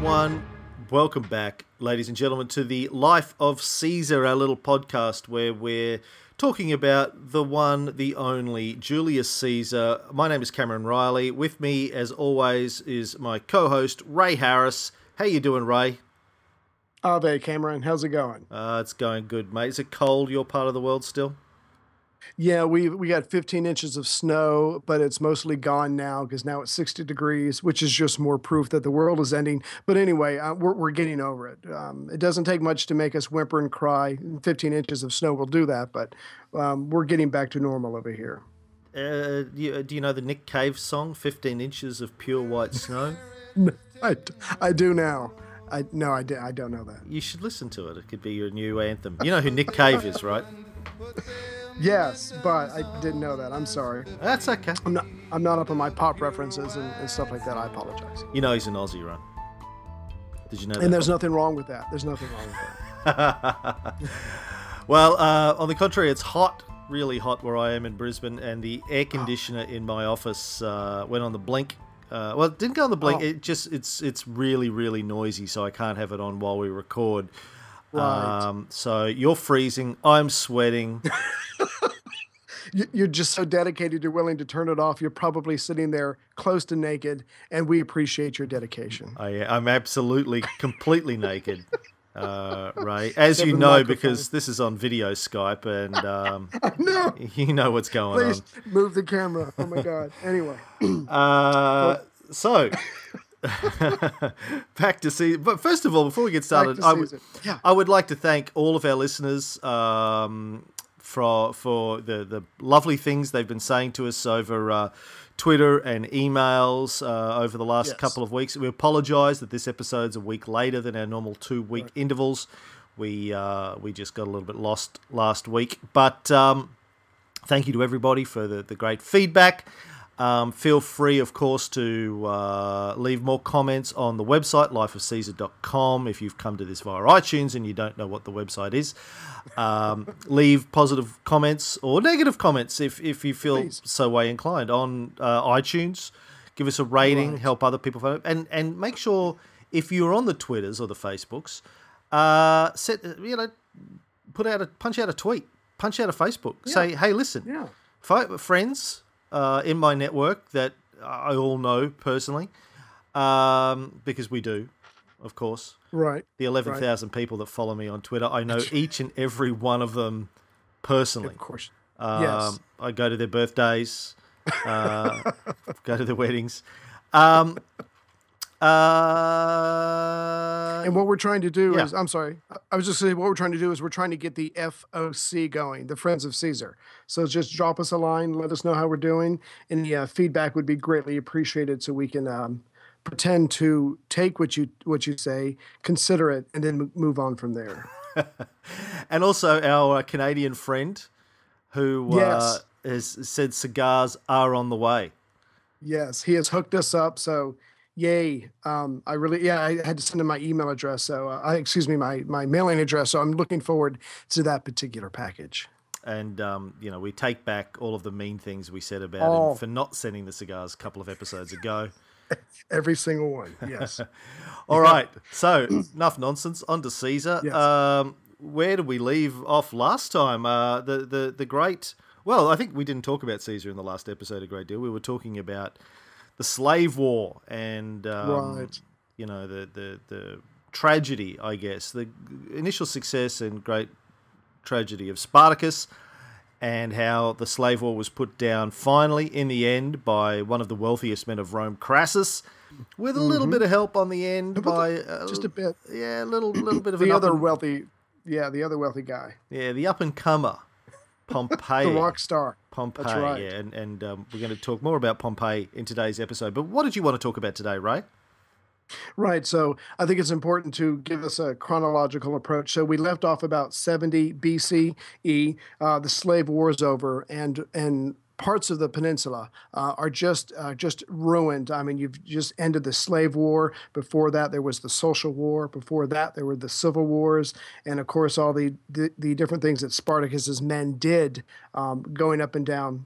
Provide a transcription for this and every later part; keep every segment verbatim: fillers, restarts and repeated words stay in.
everyone. Welcome back, ladies and gentlemen, to the Life of Caesar, our little podcast where we're talking about the one, the only, Julius Caesar. My name is Cameron Riley. With me, as always, is my co-host, Ray Harris. How you doing, Ray? Oh, there, Cameron. How's it going? Uh, it's going good, mate. Is it cold, your part of the world, still? Yeah, we we got fifteen inches of snow, but it's mostly gone now because now it's sixty degrees, which is just more proof that the world is ending. But anyway, uh, we're we're getting over it. Um, it doesn't take much to make us whimper and cry. fifteen inches of snow will do that, but um, we're getting back to normal over here. Uh, do, you, do you know the Nick Cave song, fifteen inches of pure white snow? No, I, I do now. I No, I, I don't know that. You should listen to it. It could be your new anthem. You know who Nick Cave is, right? Yes, but I didn't know that. I'm sorry. That's okay. I'm not I'm not up on my pop references and, and stuff like that. I apologize. You know he's an Aussie, right? Did you know that? And there's nothing wrong with that. There's nothing wrong with that. Well, uh, on the contrary, it's hot, really hot where I am in Brisbane, and the air conditioner oh. in my office uh, went on the blink. Uh, well, it didn't go on the blink. Oh. It just it's it's really really noisy, so I can't have it on while we record. Right. Um, so you're freezing. I'm sweating. You're just so dedicated. You're willing to turn it off. You're probably sitting there close to naked, and we appreciate your dedication. I, I'm absolutely, completely naked, uh, Ray. As you know, because this is on video Skype, and um, no. you know what's going Please on. Please move the camera. Oh, my God. Anyway. Uh, so... Back to Caesar. But first of all, before we get started, I would, yeah. I would like to thank all of our listeners um, for for the, the lovely things they've been saying to us over uh, Twitter and emails uh, over the last yes. couple of weeks. We apologise that this episode's a week later than our normal two-week right. intervals. We uh, we just got a little bit lost last week. But um, thank you to everybody for the, the great feedback. Um, feel free, of course, to uh, leave more comments on the website, life of caesar dot com. If you've come to this via iTunes and you don't know what the website is, um, leave positive comments or negative comments if, if you feel Please. so way inclined on uh, iTunes. Give us a rating, right. help other people find it. And, and make sure, if you're on the Twitters or the Facebooks, uh, set, you know, put out a, punch out a tweet, punch out a Facebook. Yeah. Say, hey, listen, yeah. f- friends... Uh, in my network that I all know personally, um, because we do, of course. Right. The eleven thousand right. people that follow me on Twitter, I know each and every one of them personally. Of course. Um, yes. I go to their birthdays, uh, go to their weddings. Um, uh, and what we're trying to do yeah. is, I'm sorry, I was just saying what we're trying to do is we're trying to get the F O C going, the Friends of Caesar. So just drop us a line, let us know how we're doing. Any uh, feedback would be greatly appreciated so we can um, pretend to take what you what you say, consider it, and then move on from there. And also our Canadian friend who yes. uh, has said cigars are on the way. Yes, he has hooked us up, so... Yay. Um, I really, yeah, I had to send him my email address. So, uh, I, excuse me, my, my mailing address. So I'm looking forward to that particular package. And, um, you know, we take back all of the mean things we said about oh. him for not sending the cigars a couple of episodes ago. Every single one. Yes. All right. So enough nonsense. On to Caesar. Yes. Um, where did we leave off last time? Uh, the, the, the great, well, I think we didn't talk about Caesar in the last episode a great deal. We were talking about the slave war and, um, right. you know, the, the, the tragedy, I guess, the initial success and great tragedy of Spartacus and how the slave war was put down finally in the end by one of the wealthiest men of Rome, Crassus, with a mm-hmm. little bit of help on the end by... Uh, just a bit. Yeah, a little, little bit of the an other and, wealthy, yeah, the other wealthy guy. Yeah, the up-and-comer. Pompey. The rock star. Pompey, That's right. yeah. And, and um, we're going to talk more about Pompey in today's episode. But what did you want to talk about today, Ray? Right. So I think it's important to give us a chronological approach. So we left off about seventy B C E. Uh, the slave war is over, and and parts of the peninsula uh, are just uh, just ruined. I mean, you've just ended the slave war. Before that, there was the social war. Before that, there were the civil wars, and of course, all the the, the different things that Spartacus's men did, um, going up and down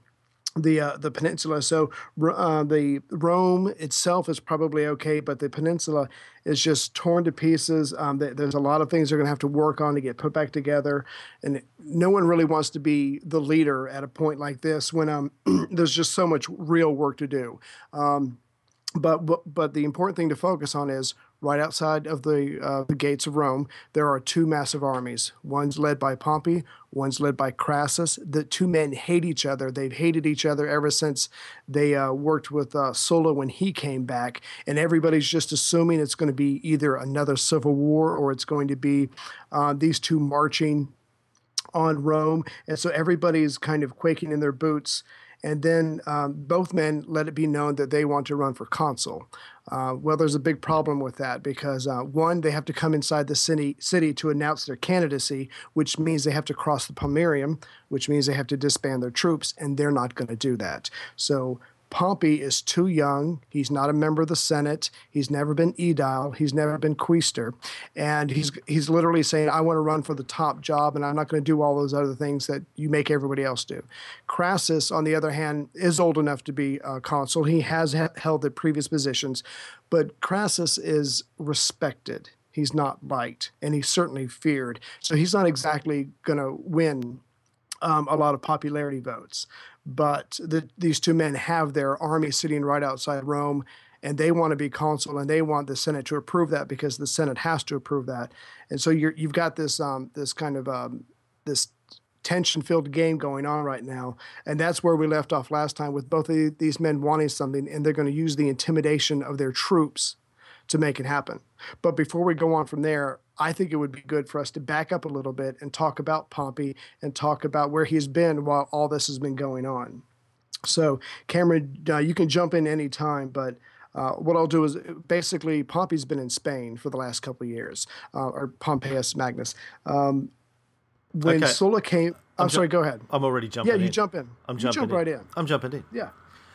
the uh, the peninsula. So uh, the Rome itself is probably okay, but the peninsula is just torn to pieces. Um, th- there's a lot of things they're going to have to work on to get put back together, and no one really wants to be the leader at a point like this when um, there's just so much real work to do. Um, but, but but the important thing to focus on is right outside of the uh, the gates of Rome, there are two massive armies. One's led by Pompey, one's led by Crassus. The two men hate each other. They've hated each other ever since they uh, worked with uh, Sulla when he came back. And everybody's just assuming it's going to be either another civil war or it's going to be uh, these two marching on Rome. And so everybody's kind of quaking in their boots. And then um, both men let it be known that they want to run for consul. Uh, well, there's a big problem with that because, uh, one, they have to come inside the city, city to announce their candidacy, which means they have to cross the Pomerium, which means they have to disband their troops, and they're not going to do that. So Pompey is too young. He's not a member of the Senate. He's never been aedile. He's never been quaestor. And he's he's literally saying, I want to run for the top job, and I'm not going to do all those other things that you make everybody else do. Crassus, on the other hand, is old enough to be a consul. He has ha- held the previous positions, but Crassus is respected. He's not liked, and he's certainly feared. So he's not exactly going to win um, a lot of popularity votes. But the, these two men have their army sitting right outside Rome, and they want to be consul, and they want the Senate to approve that because the Senate has to approve that. And so you're, you've got this um, this kind of um, this tension-filled game going on right now, and that's where we left off last time with both of these men wanting something, and they're going to use the intimidation of their troops to make it happen. But before we go on from there, I think it would be good for us to back up a little bit and talk about Pompey and talk about where he's been while all this has been going on. So, Cameron, uh, you can jump in any time, but uh, what I'll do is basically Pompey's been in Spain for the last couple of years, uh, or Pompeius Magnus. Um, when Okay. Sulla came, I'm, I'm sorry, ju- go ahead. I'm already jumping Yeah, in. you jump in. I'm you jumping jump in. right in. I'm jumping in. Yeah.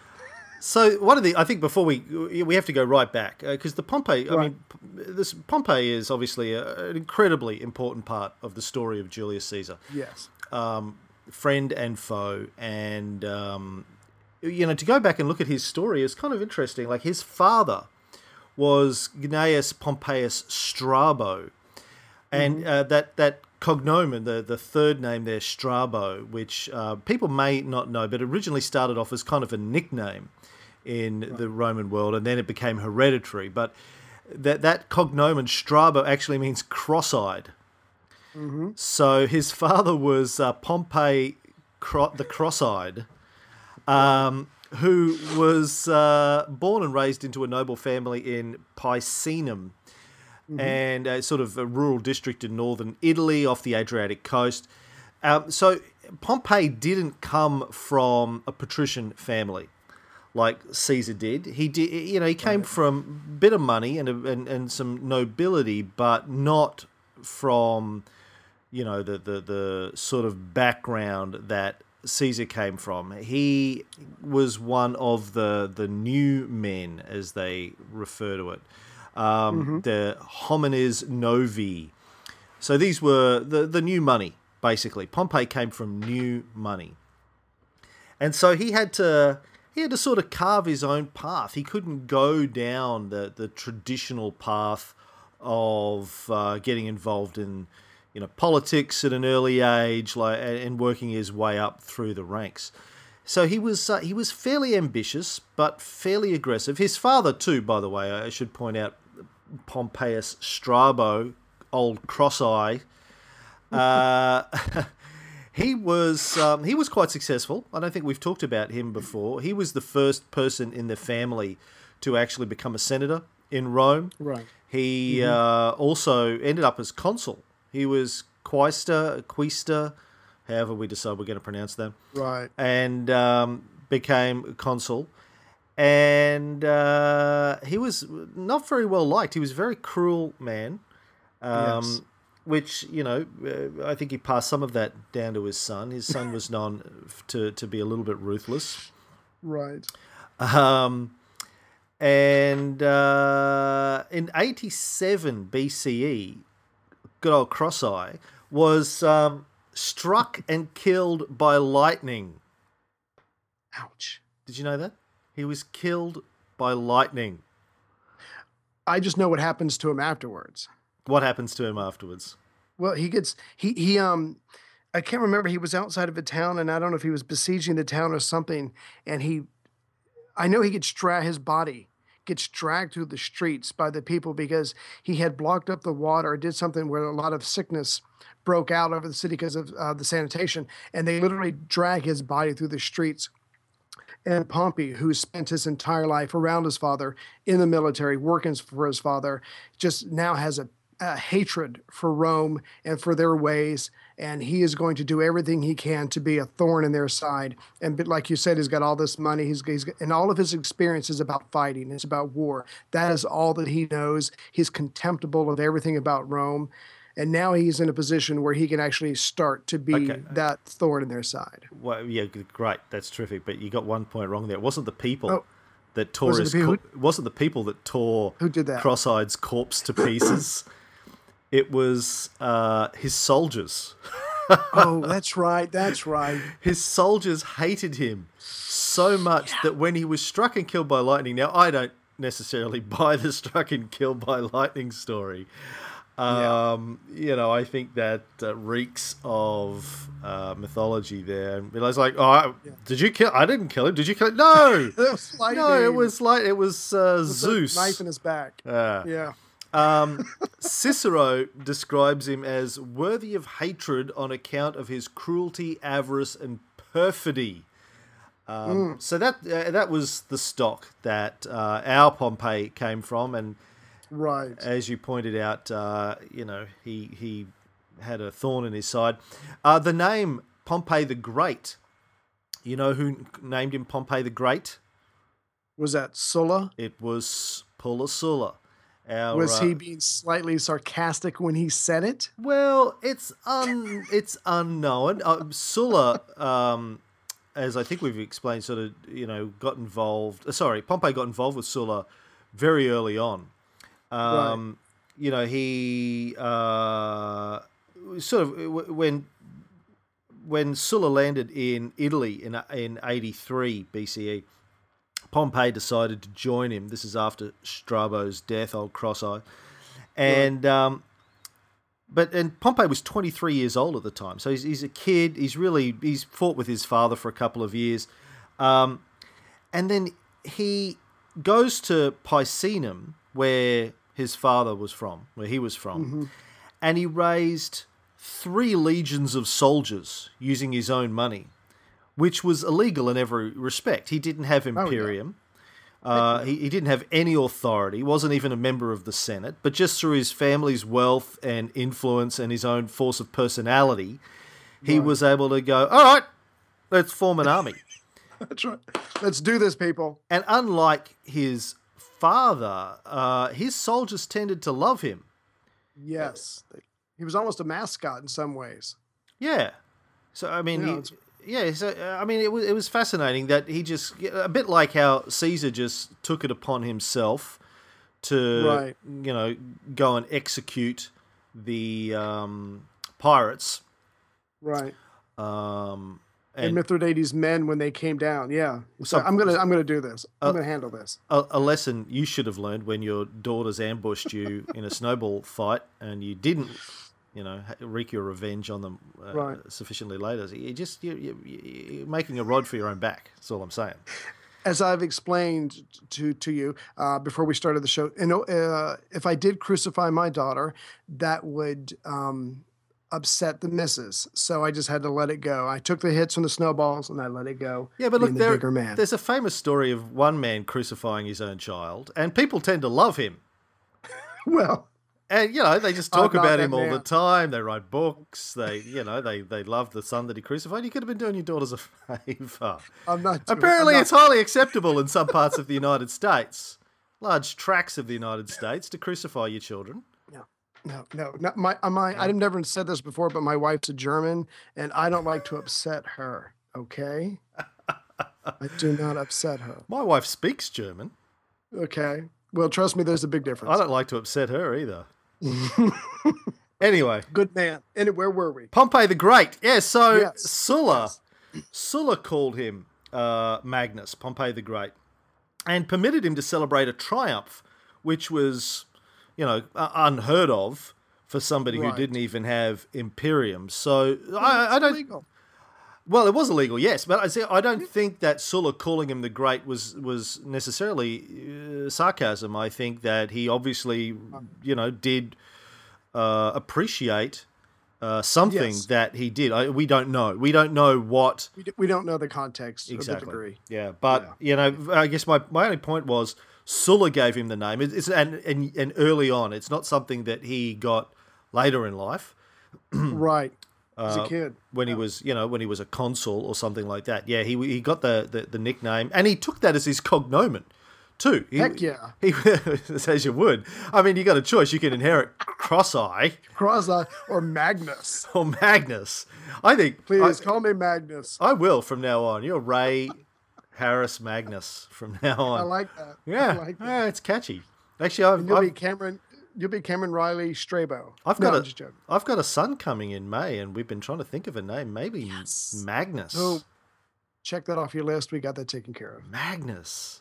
So one of the, I think before we we have to go right back because uh, the Pompey, I Right. mean, this Pompey is obviously a, an incredibly important part of the story of Julius Caesar, Yes. um, friend and foe, and um, you know to go back and look at his story is kind of interesting. Like his father was Gnaeus Pompeius Strabo, and Mm-hmm. uh, that that cognomen, the the third name there, Strabo, which uh, people may not know, but originally started off as kind of a nickname in right. the Roman world, and then it became hereditary. But that that cognomen Strabo actually means cross-eyed. Mm-hmm. So his father was uh, Pompey Cro- the Cross-eyed, um, who was uh, born and raised into a noble family in Picenum, mm-hmm. and a sort of a rural district in northern Italy off the Adriatic coast. Um, so Pompey didn't come from a patrician family like Caesar did. He did, you know, he came right. from a bit of money and, a, and and some nobility, but not from, you know, the, the the sort of background that Caesar came from. He was one of the the new men, as they refer to it, um, mm-hmm. the homines novi. So these were the the new money, basically. Pompey came from new money, and so he had to. He had to sort of carve his own path. He couldn't go down the, the traditional path of uh, getting involved in, you know, politics at an early age, like and working his way up through the ranks. So he was uh, he was fairly ambitious, but fairly aggressive. His father too, by the way, I should point out, Pompeius Strabo, old cross-eye. Uh, He was um, he was quite successful. I don't think we've talked about him before. He was the first person in the family to actually become a senator in Rome. Right. He mm-hmm. uh, also ended up as consul. He was quaestor, quaestor, however we decide we're going to pronounce them. Right. And um, became consul. And uh, he was not very well liked. He was a very cruel man. Um, yes. Which, you know, uh, I think he passed some of that down to his son. His son was known to, to be a little bit ruthless. Right. Um, and uh, in eighty-seven B C E, good old Cross-Eye was um, struck and killed by lightning. Ouch. Did you know that? He was killed by lightning. I just know what happens to him afterwards. What happens to him afterwards? Well, he gets he he um I can't remember. He was outside of a town, and I don't know if he was besieging the town or something. And he, I know he gets dragged. His body gets dragged through the streets by the people because he had blocked up the water, or did something where a lot of sickness broke out over the city because of uh, the sanitation, and they literally drag his body through the streets. And Pompey, who spent his entire life around his father in the military, working for his father, just now has a, a hatred for Rome and for their ways. And he is going to do everything he can to be a thorn in their side. And like you said, he's got all this money. He's, he's and all of his experience is about fighting. It's about war. That is all that he knows. He's contemptible of everything about Rome. And now he's in a position where he can actually start to be Okay. that thorn in their side. Well, yeah, g- great. That's terrific. But you got one point wrong there. It wasn't the people Oh. that tore Was it his. the people Co- it wasn't the people that tore Who did that? Cross-Eyed's corpse to pieces. It was uh, his soldiers. Oh, that's right. That's right. His soldiers hated him so much that when he was struck and killed by lightning. Now, I don't necessarily buy the struck and killed by lightning story. Um, You know, I think that uh, reeks of uh, mythology there. And I was like, "Oh, yeah. did you kill? I didn't kill him. Did you kill him? No, It was lightning. no. It was like it was uh, With a Zeus. knife in his back. Uh, Yeah. um, Cicero describes him as worthy of hatred on account of his cruelty, avarice, and perfidy. Um, Mm. So that uh, that was the stock that uh, our Pompey came from, and Right. as you pointed out, uh, you know, he he had a thorn in his side. Uh, the name Pompey the Great, you know who named him Pompey the Great? Was that Sulla? It was Pulla Sulla. Our, Was he uh, being slightly sarcastic when he said it? Well, it's un it's unknown. Uh, Sulla, um, as I think we've explained, sort of you know got involved. Uh, sorry, Pompey got involved with Sulla very early on. Um, right. You know, he uh, sort of when when Sulla landed in Italy in in eighty-three B C E. Pompey decided to join him. This is after Strabo's death, old Cross-Eye. And um, but and Pompey was twenty-three years old at the time, so he's he's a kid. He's really he's fought with his father for a couple of years, um, and then he goes to Picenum, where his father was from, where he was from, mm-hmm. and he raised three legions of soldiers using his own money, which was illegal in every respect. He didn't have imperium. Oh, yeah. uh, he, he didn't have any authority. He wasn't even a member of the Senate. But just through his family's wealth and influence and his own force of personality, he right. was able to go, all right, let's form an army. That's right. Let's do this, people. And unlike his father, uh, his soldiers tended to love him. Yes. He was almost a mascot in some ways. Yeah. So, I mean... You know, he, Yeah, so I mean, it was it was fascinating that he just a bit like how Caesar just took it upon himself to right. you know go and execute the um, pirates, right? Um, and, and Mithridates' men when they came down, yeah. So, so I'm gonna I'm gonna do this. I'm uh, gonna handle this. A, a lesson you should have learned when your daughters ambushed you in a snowball fight and you didn't. You know, wreak your revenge on them uh, right. sufficiently later. You just you, you, you're making a rod for your own back. That's all I'm saying. As I've explained to to you uh, before we started the show, you know, uh, if I did crucify my daughter, that would um, upset the missus. So I just had to let it go. I took the hits from the snowballs and I let it go. Yeah, but look, the there, bigger man. there's a famous story of one man crucifying his own child, and people tend to love him. Well. And, you know, they just talk I'm about him man. all the time. They write books. They, you know, they, they love the son that he crucified. You could have been doing your daughters a favour. I'm not. Doing, Apparently, I'm not. It's highly acceptable in some parts of the United States, large tracts of the United States, to crucify your children. No, no, no. Not my, my, I've never said this before, but my wife's a German, and I don't like to upset her, okay? I do not upset her. My wife speaks German. Okay. Well, trust me, there's a big difference. I don't like to upset her either. Anyway, good man. And where were we? Pompey the Great. Yeah, so yes. Sulla, yes. Sulla called him uh, Magnus, Pompey the Great, and permitted him to celebrate a triumph, which was, you know, uh, unheard of for somebody Right. who didn't even have Imperium. So I, I don't. Illegal. Well, it was illegal, yes, but I say I don't think that Sulla calling him the Great was was necessarily uh, sarcasm. I think that he obviously, you know, did uh, appreciate uh, something Yes. that he did. I, we don't know. We don't know what We, d- we don't know the context or the exactly. degree. Yeah, but you know, I guess my, my only point was Sulla gave him the name. It- It's and, and and early on, it's not something that he got later in life. Right. As Uh, a kid. when he was, you know, when he was a consul or something like that. Yeah, he he got the, the, the nickname, and he took that as his cognomen, too. He, Heck yeah. He, as you would. I mean, you got a choice. You can inherit Cross-Eye Cross-Eye or Magnus. or Magnus. I think. Please I, call me Magnus. I will from now on. You're Ray Harris Magnus from now on. I like that. yeah, I like that. yeah, it's catchy. Actually, I've, And you'll be I've, Cameron. You'll be Cameron Riley Strabo. I've no, got I'm a, just joking. I've got a son coming in May, and we've been trying to think of a name. Maybe Yes. Magnus. So check that off your list. We got that taken care of. Magnus.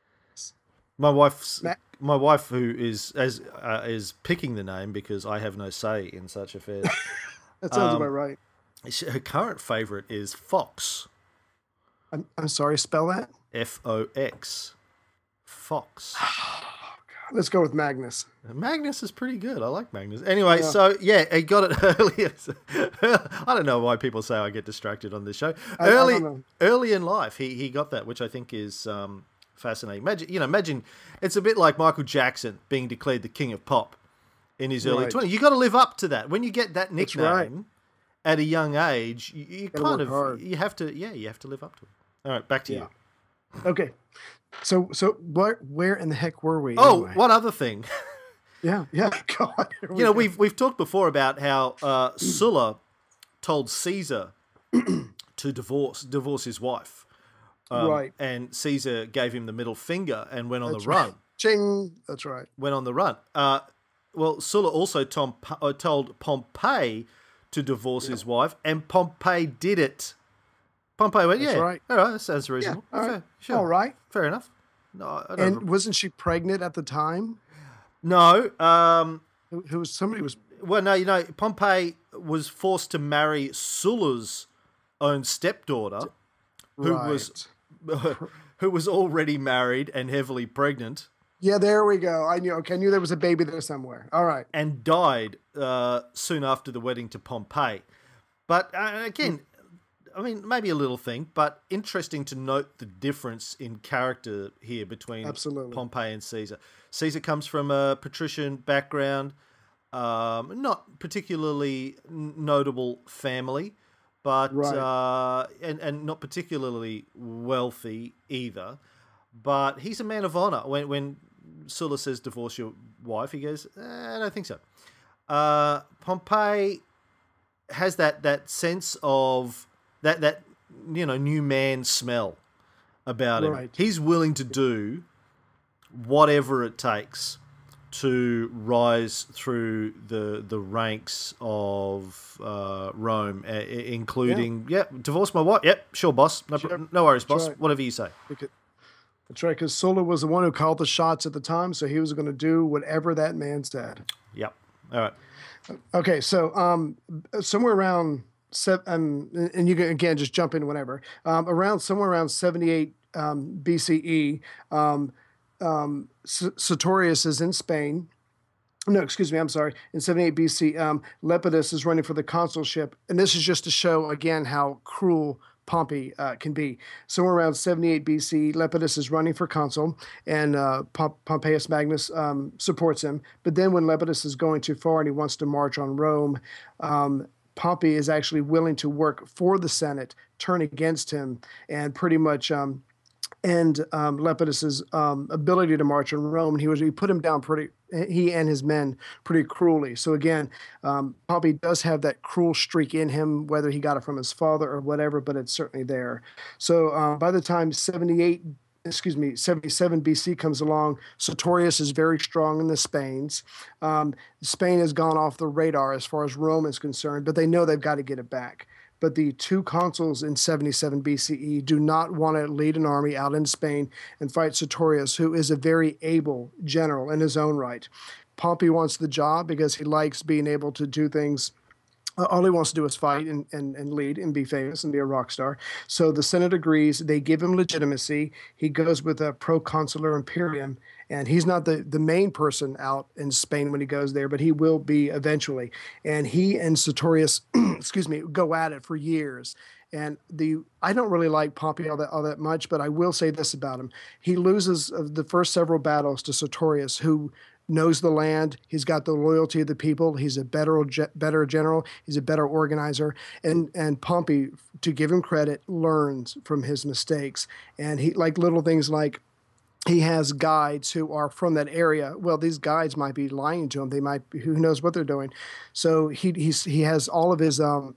My wife's Ma- my wife, who is as uh, is picking the name because I have no say in such affairs. That sounds Um, about right. she- Her current favorite is Fox. I'm, I'm sorry. Spell that. F O X. Fox. Let's go with Magnus. Magnus is pretty good. I like Magnus. Anyway, Yeah. so yeah, he got it early. I don't know why people say I get distracted on this show. I- I Early, don't know. early in life, he he got that, which I think is um, fascinating. Imagine, you know, imagine it's a bit like Michael Jackson being declared the king of pop in his early Right. twenties. You got to live up to that. When you get that That's nickname right. at a young age, you, you Gotta kind work of hard. you have to, yeah, you have to live up to it. All right, back to Yeah. you. Okay. So so what? Where in the heck were we? Oh, anyway? one other thing. Yeah. Yeah. God. here we You know, go. we've we've talked before about how uh, Sulla told Caesar to divorce divorce his wife, um, Right. and Caesar gave him the middle finger and went on That's the right. run. Ching. That's right. Went on the run. Uh, well, Sulla also tom, uh, told Pompey to divorce his wife, and Pompey did it. Pompey went, That's yeah, right. all right, that sounds reasonable. all right. Fair, sure, All right. fair enough. No, I don't And wasn't she pregnant at the time? no. Um, Who, who was somebody was Well, no, you know, Pompey was forced to marry Sulla's own stepdaughter, who right. was who was already married and heavily pregnant, Yeah, there we go. I knew. Okay, I knew there was a baby there somewhere. All right. and died uh, soon after the wedding to Pompey. But uh, again, I mean, maybe a little thing, but interesting to note the difference in character here between Absolutely. Pompey and Caesar. Caesar comes from a patrician background, um, not particularly n- notable family, but Right. uh, and and not particularly wealthy either. But he's a man of honor. When when Sulla says divorce your wife, he goes, eh, I don't think so. Uh, Pompey has that that sense of that that you know new man smell about him. Right. He's willing to do whatever it takes to rise through the the ranks of uh, Rome, uh, including yeah. divorce my wife. Yep, sure, boss. No, Sure. no worries, That's boss. right. Whatever you say. Because, that's right. Because Sulla was the one who called the shots at the time, so he was going to do whatever that man said. Yep. All right. Okay, so um, somewhere around seven, um, and you can again just jump in whenever. Um, around somewhere around seventy-eight um, B C E, um, um, S- Sertorius is in Spain. No, excuse me, I'm sorry. In seventy-eight B C, um, Lepidus is running for the consulship, and this is just to show again how cruel Pompey uh, can be. Somewhere around seventy-eight B C, Lepidus is running for consul, and uh, Pom- Pompeius Magnus um, supports him. But then when Lepidus is going too far and he wants to march on Rome, um, Pompey is actually willing to work for the Senate, turn against him, and pretty much um, end um, Lepidus's um, ability to march on Rome. And he was he put him down pretty. He and his men pretty cruelly. So again, um, Pompey does have that cruel streak in him, whether he got it from his father or whatever, but it's certainly there. So uh, by the time seventy-eight, excuse me, seventy-seven B C comes along, Sertorius is very strong in the Spains. Um, Spain has gone off the radar as far as Rome is concerned, but they know they've got to get it back. but the two consuls in seventy-seven B C E do not want to lead an army out in Spain and fight Sertorius, who is a very able general in his own right. Pompey wants the job because he likes being able to do things. All he wants to do is fight and, and, and lead and be famous and be a rock star. So the Senate agrees. They give him legitimacy. He goes with a proconsular imperium, and he's not the, the main person out in Spain when he goes there, but he will be eventually. And he and Sertorius, excuse me, go at it for years. And the I don't really like Pompey all that all that much, but I will say this about him: he loses the first several battles to Sertorius, who knows the land. He's got the loyalty of the people. He's a better better general. He's a better organizer. And and Pompey, to give him credit, learns from his mistakes. And he like little things like he has guides who are from that area. Well, these guides might be lying to him. They might be, who knows what they're doing. So he he's he has all of his um,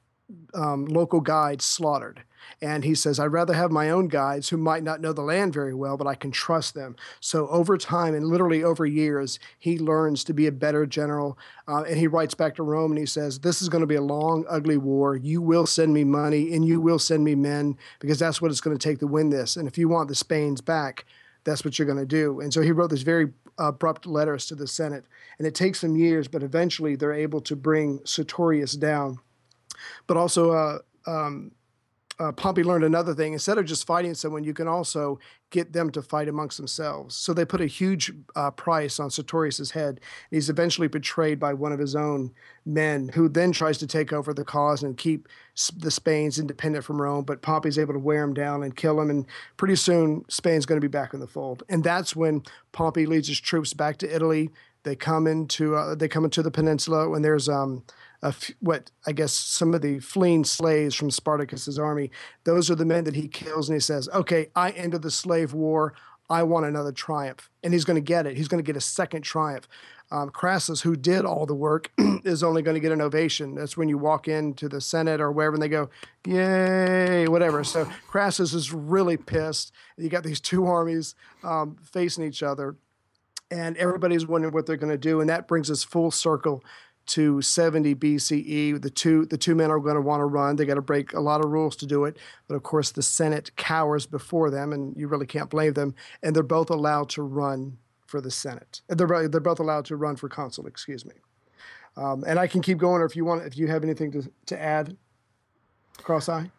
um, local guides slaughtered. And he says, I'd rather have my own guides who might not know the land very well, but I can trust them. So over time, and literally over years, he learns to be a better general. Uh, and he writes back to Rome and he says, this is going to be a long, ugly war. You will send me money and you will send me men, because that's what it's going to take to win this. And if you want the Spains back, that's what you're going to do. And so he wrote this very abrupt letters to the Senate. And it takes some years, but eventually they're able to bring Sertorius down. But also, uh, um, Uh, Pompey learned another thing. Instead of just fighting someone, you can also get them to fight amongst themselves. So they put a huge uh, price on Sertorius's head. He's eventually betrayed by one of his own men, who then tries to take over the cause and keep the Spains independent from Rome. But Pompey's able to wear him down and kill him. And pretty soon, Spain's going to be back in the fold. And that's when Pompey leads his troops back to Italy. They come into uh, they come into the peninsula when there's um. F- what I guess some of the fleeing slaves from Spartacus's army. Those are the men that he kills, and he says, okay, I ended the slave war. I want another triumph. And he's going to get it. He's going to get a second triumph. Um, Crassus, who did all the work, is only going to get an ovation. That's when you walk into the Senate or wherever and they go, yay, whatever. So Crassus is really pissed. You got these two armies um, facing each other, and everybody's wondering what they're going to do. And that brings us full circle to seventy B C E. The two the two men are going to want to run. They got to break a lot of rules to do it. But of course, the Senate cowers before them, and you really can't blame them. And they're both allowed to run for the Senate. They're they're both allowed to run for consul. Excuse me. Um, and I can keep going, or if you want, if you have anything to to add, Cross-Eye.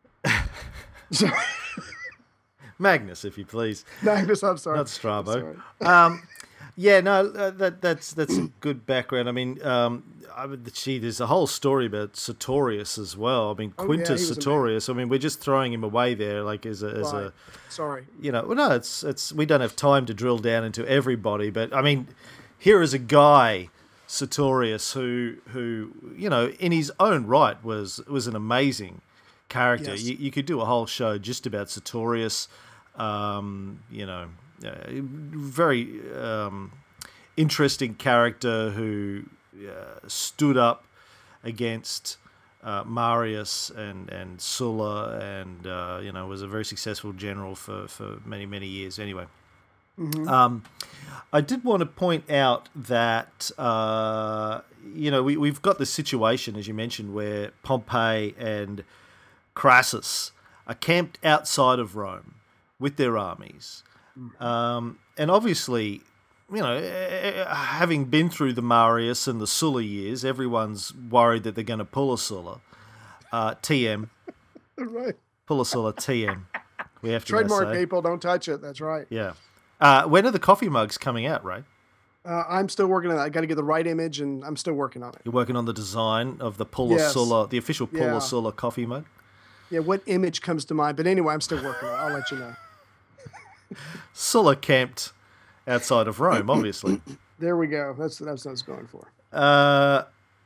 Magnus, if you please. Magnus, I'm sorry. Not Strabo. Um, Yeah, no, uh, that that's that's a good background. I mean, um, I would, gee, there's a whole story about Sertorius as well. I mean, Oh, Quintus yeah, he was Sertorius. I mean, we're just throwing him away there, like as a as Right. a, Sorry. you know, well, no, it's it's we don't have time to drill down into everybody, but I mean, here is a guy, Sertorius, who who you know, in his own right was was an amazing character. Yes. You, you could do a whole show just about Sertorius. Um, you know. Uh, very um, interesting character who uh, stood up against uh, Marius and, and Sulla, and uh, you know, was a very successful general for, for many many years. Anyway, mm-hmm. um, I did want to point out that uh, you know we we've got this situation, as you mentioned, where Pompey and Crassus are camped outside of Rome with their armies. Um, and obviously, you know, having been through the Marius and the Sulla years, everyone's worried that they're going to pull a Sulla. Uh, T M. Right. Pull a Sulla, T M. We have to Trademark, say. people, don't touch it. That's right. Yeah. Uh, when are the coffee mugs coming out, Ray? Uh, I'm still working on that. I got to get the right image, and I'm still working on it. You're working on the design of the Pulla Yes. Sulla, the official Pulla Yeah. Sulla coffee mug? Yeah, what image comes to mind? But anyway, I'm still working on it. I'll let you know. Sulla camped outside of Rome, obviously. There we go. That's that's what I was going for. Uh,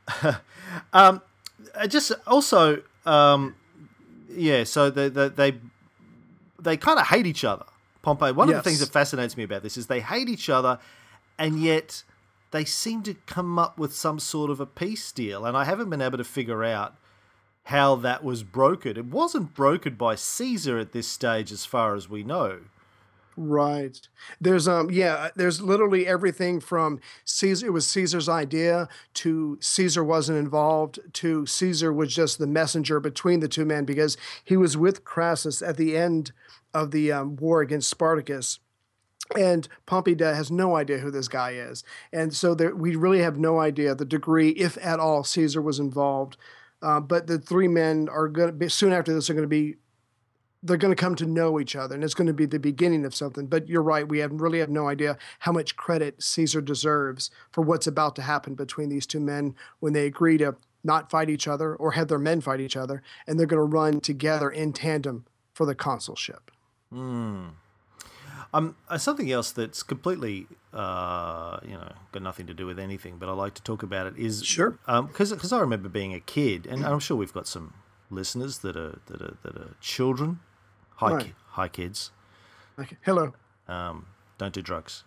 um, I just also, um, yeah. So they they they, they kind of hate each other. Pompey. One of the Yes. things that fascinates me about this is they hate each other, and yet they seem to come up with some sort of a peace deal. And I haven't been able to figure out how that was brokered. It wasn't brokered by Caesar at this stage, as far as we know. Right. There's um yeah, there's literally everything from Caesar, it was Caesar's idea, to Caesar wasn't involved, to Caesar was just the messenger between the two men because he was with Crassus at the end of the um, war against Spartacus. And Pompey da- has no idea who this guy is. And so there, we really have no idea the degree, if at all, Caesar was involved. Uh, but the three men are going to be, soon after this, are going to be they're going to come to know each other, and it's going to be the beginning of something. But you're right, we have really have no idea how much credit Caesar deserves for what's about to happen between these two men when they agree to not fight each other or have their men fight each other, and they're going to run together in tandem for the consulship. Mm. Um, uh, something else that's completely, uh, you know, got nothing to do with anything, but I like to talk about it is Sure, because um, because I remember being a kid, and I'm sure we've got some listeners that are that are that are children. Hi, right. ki- hi, kids. Okay. Hello. Um, don't do drugs.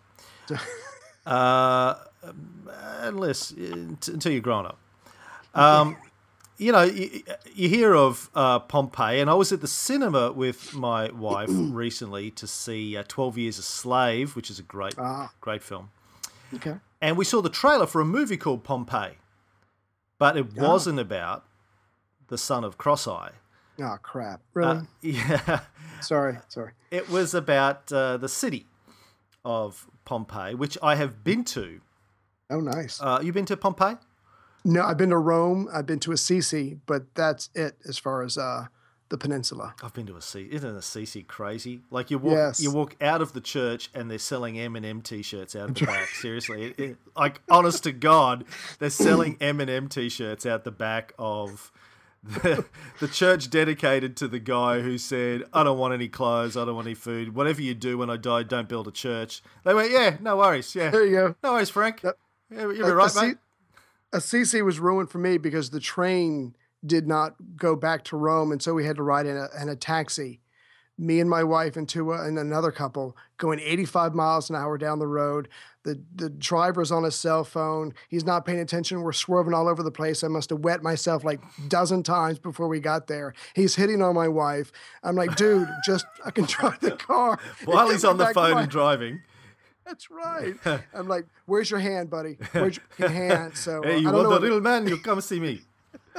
uh, unless until you're grown up. Um, you know, you, you hear of uh, Pompeii, and I was at the cinema with my wife recently to see uh, twelve Years a Slave, which is a great, Ah, great film. okay. And we saw the trailer for a movie called Pompeii, but it Ah, wasn't about the son of Cross-Eye. oh, crap. Really? Uh, yeah, Sorry, sorry. it was about uh, the city of Pompeii, which I have been to. Oh, nice. Uh, you been to Pompeii? No, I've been to Rome. I've been to Assisi, but that's it as far as uh, the peninsula. I've been to Assisi. Isn't Assisi crazy? Like you walk, Yes. you walk out of the church and they're selling M and M t-shirts out the back. Seriously, it, it, like honest to God, they're selling M and M t-shirts out the back of the, the church dedicated to the guy who said, "I don't want any clothes, I don't want any food. Whatever you do when I die, don't build a church." They went, "Yeah, no worries. Yeah, There you go. no worries, Frank. Yep. Yeah, you'll be Uh, right, Assi- mate." Assisi was ruined for me because the train did not go back to Rome, and so we had to ride in a, in a taxi. Me and my wife and two uh, and another couple going eighty-five miles an hour down the road. The the driver's on his cell phone. He's not paying attention. We're swerving all over the place. I must have wet myself like a dozen times before we got there. He's hitting on my wife. I'm like, dude, just I can drive the car. While Get he's me on the back to phone my- and driving. That's right. I'm like, where's your hand, buddy? Where's your hand? So uh, Hey, you I don't want know the what- real man? You come see me.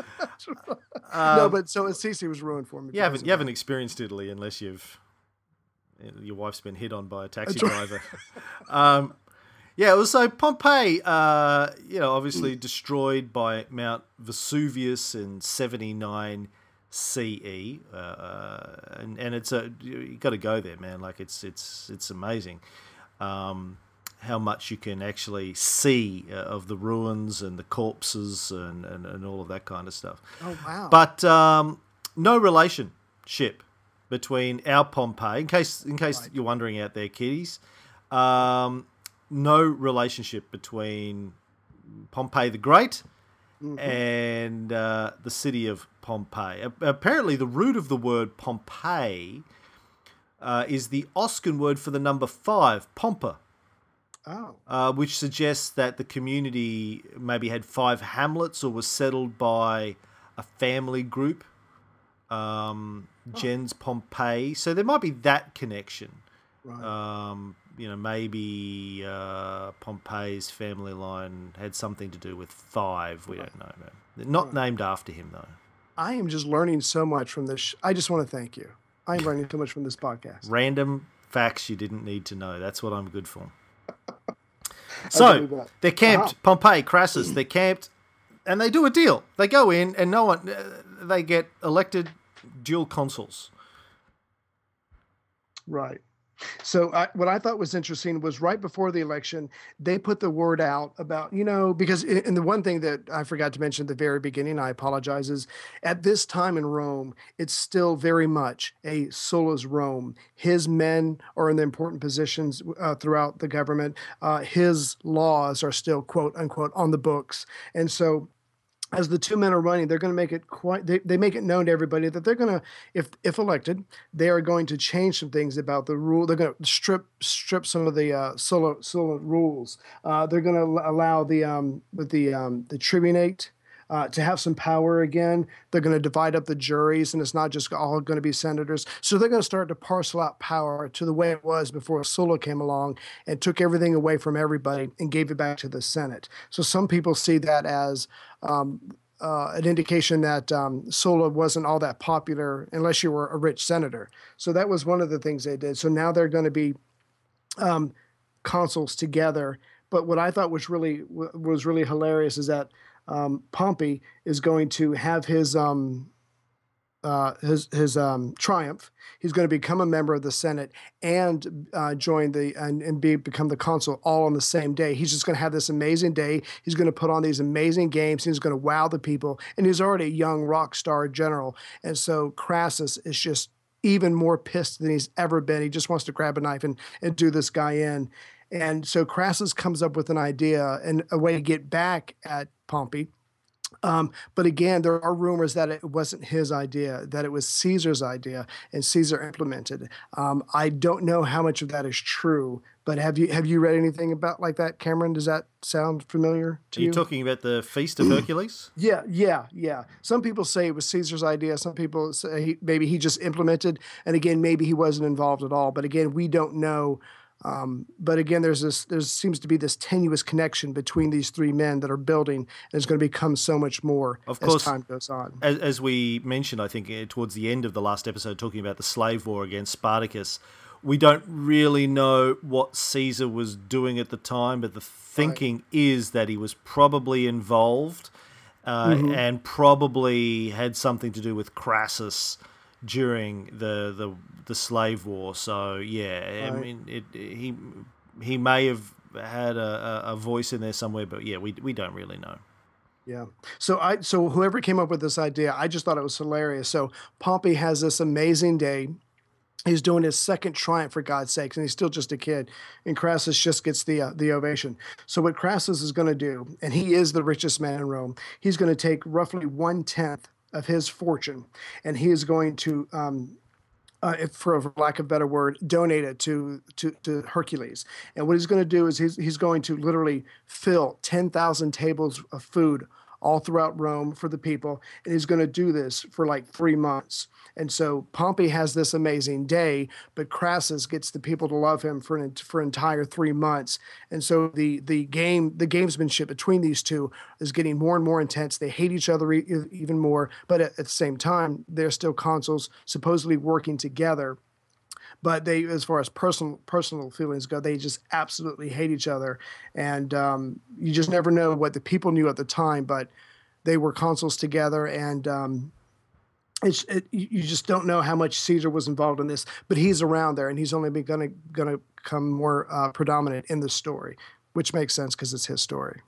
no, but so Assisi was ruined for me. You because haven't of you that. haven't experienced Italy unless you've your wife's been hit on by a taxi That's right. driver. um, yeah, it was so Pompeii. Uh, you know, obviously destroyed by Mount Vesuvius in seventy-nine C E, uh, uh, and and it's a you got to go there, man. Like it's it's it's amazing. Um, how much you can actually see uh, of the ruins and the corpses and, and, and all of that kind of stuff. Oh wow! But um, no relationship between our Pompeii. In case in case Right. you're wondering out there, kiddies, um, no relationship between Pompey the Great Mhm. and uh, the city of Pompeii. A- Apparently, the root of the word Pompeii uh, is the Oscan word for the number five, Pompa. Oh, Uh, which suggests that the community maybe had five hamlets or was settled by a family group, um, gens Pompeii. So there might be that connection. right. Um, you know, maybe uh, Pompey's family line had something to do with five. We don't know, man. They're not Right. named after him, though. I am just learning so much from this. Sh- I just want to thank you. I am learning so much from this podcast. Random facts you didn't need to know. That's what I'm good for. I So believe that. they're camped, Uh-huh. Pompey, Crassus. They're camped, and they do a deal. They go in, and no one. Uh, they get elected dual consuls. Right. So I, what I thought was interesting was right before the election, they put the word out about, you know, because, and the one thing that I forgot to mention at the very beginning, I apologize, is at this time in Rome, it's still very much a Sulla's Rome. His men are in the important positions uh, throughout the government. Uh, his laws are still, quote unquote, on the books. And so as the two men are running, they're going to make it quite, they, they make it known to everybody that they're going to, if if elected, they are going to change some things about the rule. They're going to strip strip some of the uh, Sulla, Sulla rules. Uh, they're going to allow the um, with the um, the tribunate uh, to have some power again. They're going to divide up the juries, and it's not just all going to be senators. So they're going to start to parcel out power to the way it was before Sulla came along and took everything away from everybody and gave it back to the Senate. So some people see that as um, uh, an indication that um, Sulla wasn't all that popular unless you were a rich senator. So that was one of the things they did. So now they're going to be um, consuls together. But what I thought was really was really hilarious is that um, Pompey is going to have his um, uh, his his um, triumph. He's going to become a member of the Senate and uh, join the and, and be become the consul all on the same day. He's just going to have this amazing day. He's going to put on these amazing games. He's going to wow the people, and he's already a young rock star general. And so Crassus is just even more pissed than he's ever been. He just wants to grab a knife and and do this guy in. And so Crassus comes up with an idea and a way to get back at Pompey. Um, but again, there are rumors that it wasn't his idea, that it was Caesar's idea, and Caesar implemented. Um, I don't know how much of that is true, but have you have you read anything about like that, Cameron? Does that sound familiar to you? Are you you? talking about the Feast of Hercules? Yeah, yeah, yeah. Some people say it was Caesar's idea. Some people say he, maybe he just implemented, and again, maybe he wasn't involved at all. But again, we don't know. Um, but again, there's this, there seems to be this tenuous connection between these three men that are building, and it's going to become so much more of course, as time goes on. As, as we mentioned, I think, towards the end of the last episode, talking about the slave war against Spartacus, we don't really know what Caesar was doing at the time, but the thinking right. is that he was probably involved uh, mm-hmm. and probably had something to do with Crassus during the the the slave war. So yeah, right. I mean, it, he he may have had a, a voice in there somewhere, but yeah, we we don't really know. Yeah. So I so whoever came up with this idea, I just thought it was hilarious. So Pompey has this amazing day. He's doing his second triumph, for God's sakes, and he's still just a kid. And Crassus just gets the uh, the ovation. So what Crassus is going to do, and he is the richest man in Rome, he's going to take roughly one tenth of his fortune, and he is going to, um, uh, if, for lack of a better word, donate it to, to, to Hercules. And what he's going to do is he's, he's going to literally fill ten thousand tables of food all throughout Rome for the people, and he's going to do this for like three months. And so Pompey has this amazing day, but Crassus gets the people to love him for an for entire three months. And so the the game the gamesmanship between these two is getting more and more intense. They hate each other e- even more, but at, at the same time, they're still consuls supposedly working together. But they, as far as personal personal feelings go, they just absolutely hate each other. And um, you just never know what the people knew at the time, but they were consuls together, and um, it's it, you just don't know how much Caesar was involved in this. But he's around there, and he's only been gonna gonna come more uh, predominant in the story, which makes sense because it's his story.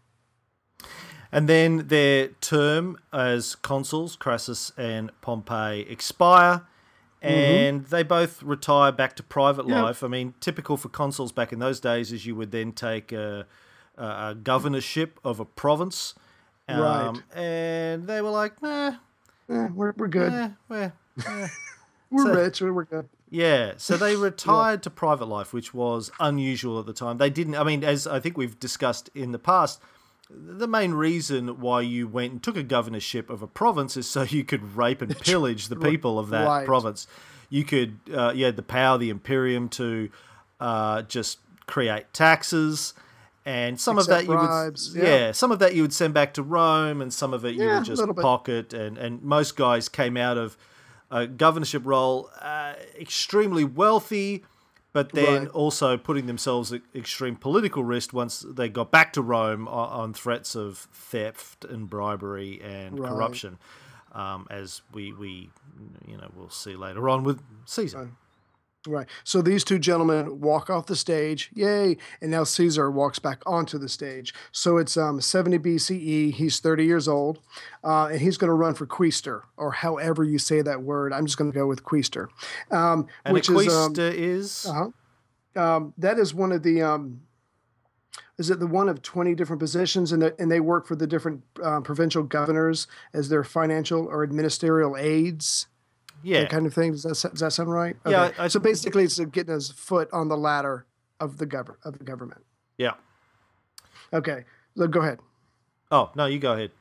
And then their term as consuls, Crassus and Pompey, expire. And mm-hmm. they both retire back to private yep. life. I mean, typical for consuls back in those days is you would then take a, a governorship of a province. Um, right. And they were like, nah. Eh, we're, we're good. Eh, we're eh. we're so, rich. We're good. Yeah. So they retired yeah. to private life, which was unusual at the time. They didn't, I mean, as I think we've discussed in the past, the main reason why you went and took a governorship of a province is so you could rape and pillage the people of that right. province. You could, uh, you had the power, the imperium, to uh, just create taxes, and some Accept of that bribes. you would, yeah. yeah, some of that you would send back to Rome, and some of it you yeah, would just pocket. And, and most guys came out of a governorship role uh, extremely wealthy, but then right. also putting themselves at extreme political risk once they got back to Rome on, on threats of theft and bribery and right. corruption, um, as we, we you know we'll see later on with Caesar. Right. Right. So these two gentlemen walk off the stage, yay, and now Caesar walks back onto the stage. So it's um, seventy B C E. He's thirty years old, uh, and he's going to run for quaestor, or however you say that word. I'm just going to go with quaestor. Um, and which a quaestor is, um, is? Uh-huh. Um, that is one of the... Um, is it the one of twenty different positions, and, the, and they work for the different uh, provincial governors as their financial or administrative aides? Yeah, that kind of thing. Does that does that sound right? Okay. Yeah. I, so basically, it's getting his foot on the ladder of the govern of the government. Yeah. Okay. So go ahead. Oh no, you go ahead.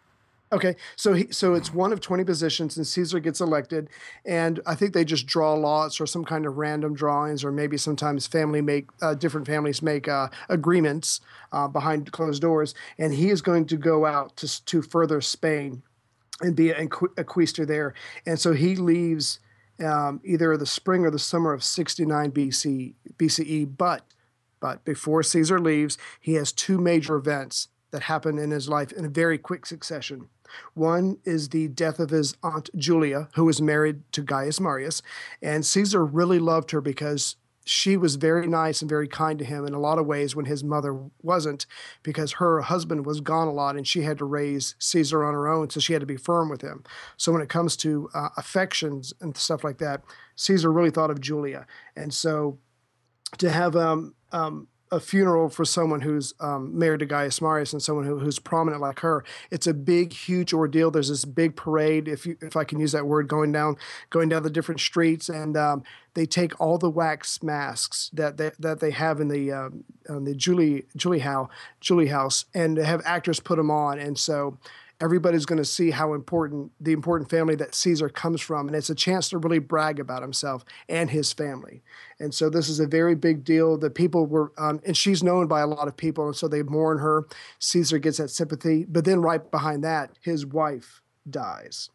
Okay, so he, so it's one of twenty positions, and Caesar gets elected, and I think they just draw lots or some kind of random drawings, or maybe sometimes family make uh, different families make uh, agreements uh, behind closed doors, and he is going to go out to to further Spain and be a, a quaestor there, and so he leaves um, either the spring or the summer of sixty-nine B C B C E, but but before Caesar leaves, he has two major events that happen in his life in a very quick succession. One is the death of his aunt Julia, who was married to Gaius Marius, and Caesar really loved her because she was very nice and very kind to him in a lot of ways when his mother wasn't, because her husband was gone a lot and she had to raise Caesar on her own, so she had to be firm with him. So when it comes to uh, affections and stuff like that, Caesar really thought of Julia. And so to have um, um, a funeral for someone who's um, married to Gaius Marius and someone who, who's prominent like her, it's a big, huge ordeal. There's this big parade, if you, if I can use that word, going down, going down the different streets, and um, they take all the wax masks that they, that they have in the um, in the Julie Julie House, Julie House, and have actors put them on, and so everybody's going to see how important the important family that Caesar comes from, and it's a chance to really brag about himself and his family. And so this is a very big deal. The people were, um, and she's known by a lot of people, and so they mourn her. Caesar gets that sympathy, but then right behind that, his wife dies.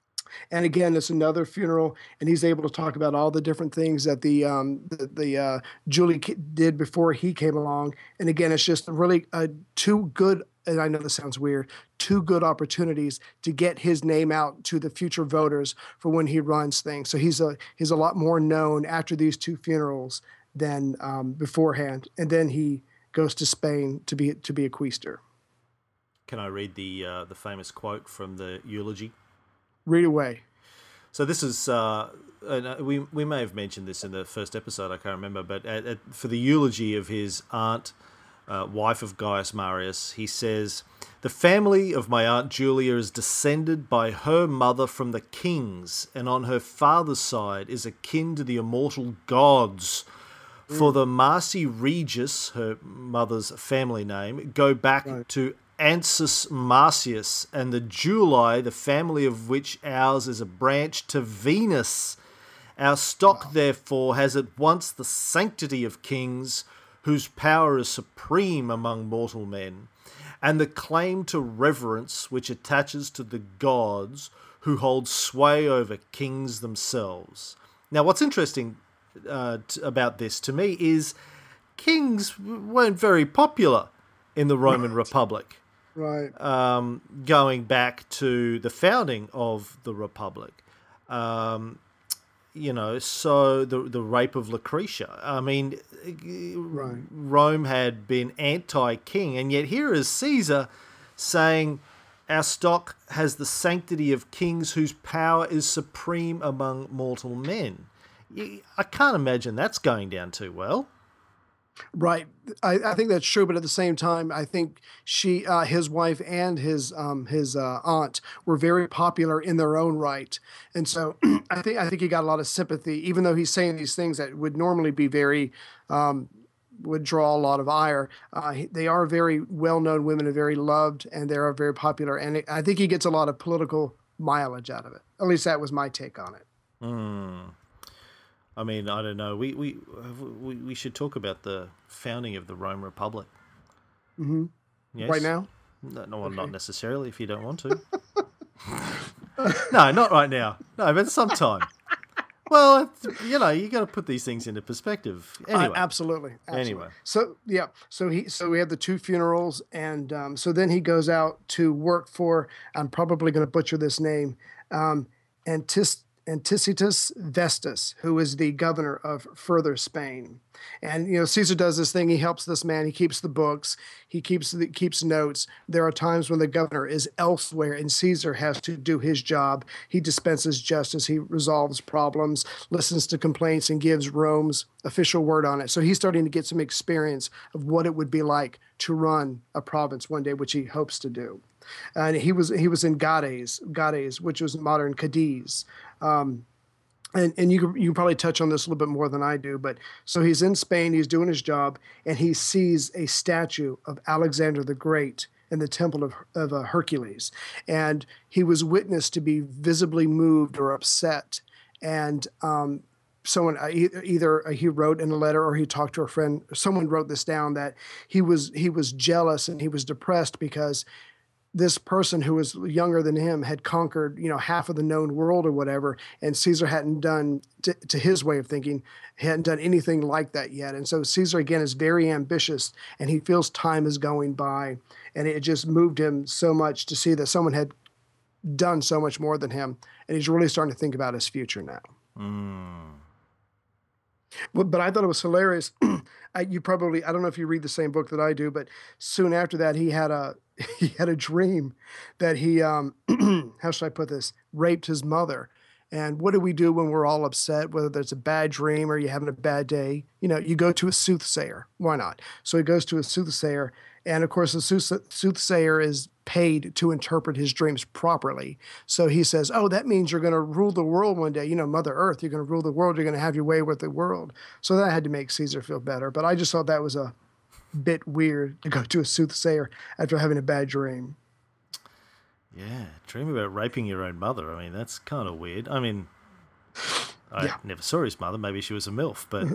And again, it's another funeral, and he's able to talk about all the different things that the um, the, the uh, Julie did before he came along. And again, it's just really uh, two good, and I know this sounds weird, two good opportunities to get his name out to the future voters for when he runs things. So he's a he's a lot more known after these two funerals than um, beforehand. And then he goes to Spain to be to be a quaestor. Can I read the uh, the famous quote from the eulogy? Read away. So this is, uh, and we we may have mentioned this in the first episode, I can't remember, but at, at, for the eulogy of his aunt, uh, wife of Gaius Marius, he says, "The family of my aunt Julia is descended by her mother from the kings, and on her father's side is akin to the immortal gods. For the Marci Regis, her mother's family name, go back right. to Ansus Marcius, and the Julii, the family of which ours is a branch to Venus. Our stock, wow. therefore, has at once the sanctity of kings, whose power is supreme among mortal men, and the claim to reverence which attaches to the gods, who hold sway over kings themselves." Now, what's interesting uh, t- about this to me is kings weren't very popular in the Roman right. Republic. Right. Um, going back to the founding of the Republic. Um, you know, so the the rape of Lucretia. I mean, right. Rome had been anti-king, and yet here is Caesar saying, our stock has the sanctity of kings whose power is supreme among mortal men. I can't imagine that's going down too well. Right. I, I think that's true, but at the same time, I think she, uh, his wife and his um, his uh, aunt were very popular in their own right, and so I think I think he got a lot of sympathy, even though he's saying these things that would normally be very um, would draw a lot of ire. Uh, they are very well-known women and very loved, and they are very popular, and it, I think he gets a lot of political mileage out of it. At least that was my take on it. Hmm. I mean, I don't know. We we we we should talk about the founding of the Roman Republic. Mm-hmm. Yes? Right now? No, no okay. Not necessarily. If you don't want to. No, not right now. No, but sometime. Well, you know, you got to put these things into perspective. Anyway, uh, absolutely, absolutely. Anyway, so yeah, so he so we have the two funerals, and um, so then he goes out to work for. I'm probably going to butcher this name. Um, Antis. Anticitus Vestus, who is the governor of further Spain. And, you know, Caesar does this thing. He helps this man. He keeps the books. He keeps the, keeps notes. There are times when the governor is elsewhere and Caesar has to do his job. He dispenses justice. He resolves problems, listens to complaints, and gives Rome's official word on it. So he's starting to get some experience of what it would be like to run a province one day, which he hopes to do. And he was he was in Gades, Gades, which was modern Cadiz. Um, and and you can, you can probably touch on this a little bit more than I do. But so he's in Spain, he's doing his job, and he sees a statue of Alexander the Great in the temple of, of uh, Hercules. And he was witnessed to be visibly moved or upset. And um, someone uh, e- either he wrote in a letter or he talked to a friend, someone wrote this down, that he was he was jealous and he was depressed because this person who was younger than him had conquered, you know, half of the known world or whatever, and Caesar hadn't done, to, to his way of thinking, hadn't done anything like that yet. And so Caesar, again, is very ambitious, and he feels time is going by, and it just moved him so much to see that someone had done so much more than him, and he's really starting to think about his future now. Mm. But, but I thought it was hilarious. I, you probably, I don't know if you read the same book that I do, but soon after that, he had a he had a dream that he, um, how should I put this, raped his mother. And what do we do when we're all upset, whether there's a bad dream or you're having a bad day? You know, you go to a soothsayer. Why not? So he goes to a soothsayer. And of course, the sooth- soothsayer is paid to interpret his dreams properly. So he says, oh, that means you're going to rule the world one day. You know, Mother Earth, you're going to rule the world. You're going to have your way with the world. So that had to make Caesar feel better. But I just thought that was a bit weird to go to a soothsayer after having a bad dream. Yeah, dream about raping your own mother. I mean, that's kind of weird. I mean, I Yeah. never saw his mother. Maybe she was a MILF, but